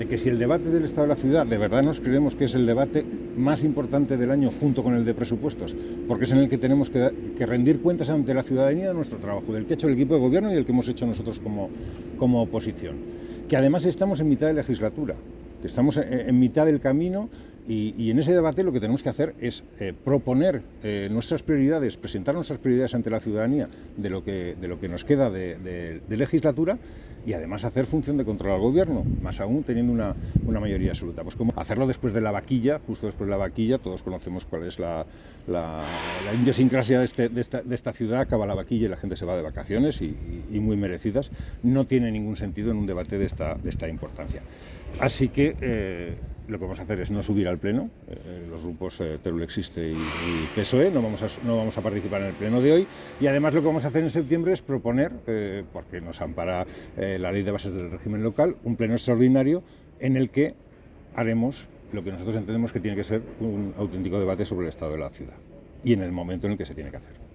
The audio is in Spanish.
De que si el debate del estado de la ciudad de verdad nos creemos que es el debate más importante del año junto con el de presupuestos, porque es en el que tenemos que rendir cuentas ante la ciudadanía de nuestro trabajo, del que ha hecho el equipo de gobierno y del que hemos hecho nosotros como oposición. Que además estamos en mitad de legislatura, que estamos en mitad del camino y en ese debate lo que tenemos que hacer es proponer nuestras prioridades, presentar nuestras prioridades ante la ciudadanía de lo que nos queda de legislatura y además hacer función de control al gobierno, más aún teniendo una mayoría absoluta. Pues como hacerlo después de la vaquilla, justo después de la vaquilla, todos conocemos cuál es la idiosincrasia de esta ciudad, acaba la vaquilla y la gente se va de vacaciones y muy merecidas. No tiene ningún sentido en un debate de esta importancia. Así que lo que vamos a hacer es no subir al pleno, los grupos Teruel Existe y PSOE, no vamos a participar en el pleno de hoy, y además lo que vamos a hacer en septiembre es proponer, porque nos ampara la ley de bases del régimen local, un pleno extraordinario en el que haremos lo que nosotros entendemos que tiene que ser un auténtico debate sobre el estado de la ciudad y en el momento en el que se tiene que hacer.